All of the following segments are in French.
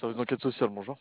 Service d'enquête sociale, bonjour.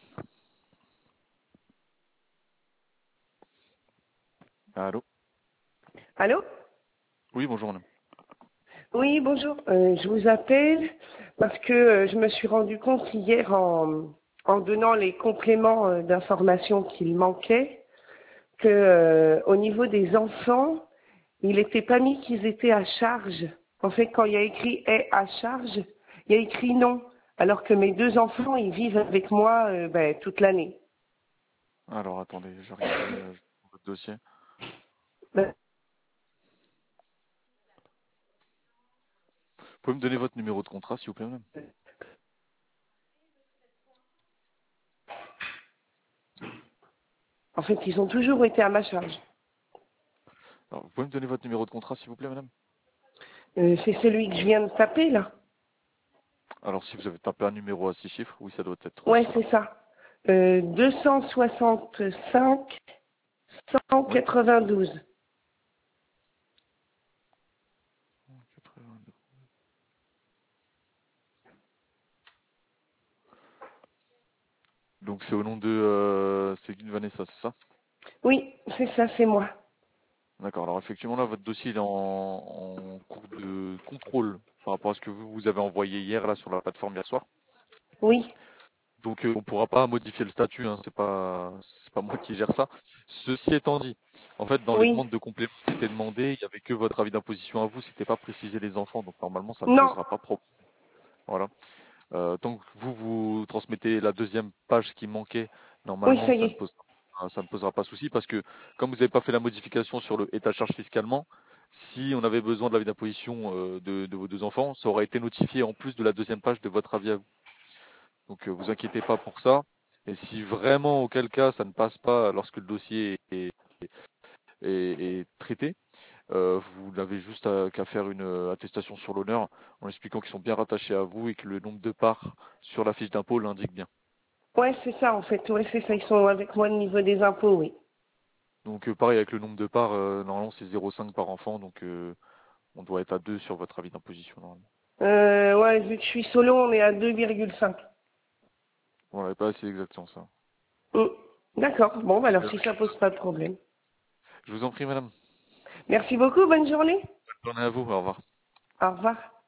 Allô? Allô? Oui, bonjour madame. Oui, bonjour. Je vous appelle parce que je me suis rendu compte hier en donnant les compléments d'information qu'il manquait que au niveau des enfants, il n'était pas mis qu'ils étaient à charge. En fait, quand il y a écrit est à charge, il y a écrit non. Alors que mes deux enfants, ils vivent avec moi toute l'année. Alors attendez, je vais regarder votre dossier. Ben, Vous pouvez me donner votre numéro de contrat, s'il vous plaît, madame? En fait, ils ont toujours été à ma charge. Alors, vous pouvez me donner votre numéro de contrat, s'il vous plaît, madame? C'est celui que je viens de taper là. Alors, si vous avez tapé un numéro à 6 chiffres, oui, ça doit être Ouais, cela. c'est ça. 265 Oui. 192. 82. Donc c'est au nom de Ségine Vanessa, c'est ça? Oui, c'est ça, c'est moi. D'accord. Alors effectivement, là, votre dossier il est en cours de contrôle par rapport à ce que vous avez envoyé hier là sur la plateforme hier soir. Oui, Donc on pourra pas modifier le statut, hein, c'est pas moi qui gère ça. Ceci étant dit, en fait dans les oui. demandes de complément qui étaient demandées, il y avait que votre avis d'imposition à vous, c'était pas précisé les enfants, donc normalement ça ne Non, posera pas problème. Voilà. Tant que vous transmettez la deuxième page qui manquait, oui, normalement ça y est. ça ne posera pas souci parce que comme vous n'avez pas fait la modification sur le état de charge fiscalement, si on avait besoin de l'avis d'imposition de vos deux enfants, ça aurait été notifié en plus de la deuxième page de votre avis à vous. Donc vous inquiétez pas pour ça. Et si vraiment auquel cas ça ne passe pas lorsque le dossier est traité, vous n'avez juste qu'à faire une attestation sur l'honneur en expliquant qu'ils sont bien rattachés à vous et que le nombre de parts sur la fiche d'impôt l'indique bien. Ouais, c'est ça, en fait. Ouais, c'est ça. Ils sont avec moi au niveau des impôts, oui. Donc pareil avec le nombre de parts, normalement c'est 0,5 par enfant, donc on doit être à 2 sur votre avis d'imposition normalement. Ouais, vu que je suis solo, on est à 2,5. Voilà, et pas c'est exactement ça. Mm. D'accord. Bon, bah alors Euh, si ça pose pas de problème. Je vous en prie madame. Merci beaucoup. Bonne journée. Bonne journée à vous, au revoir. Au revoir.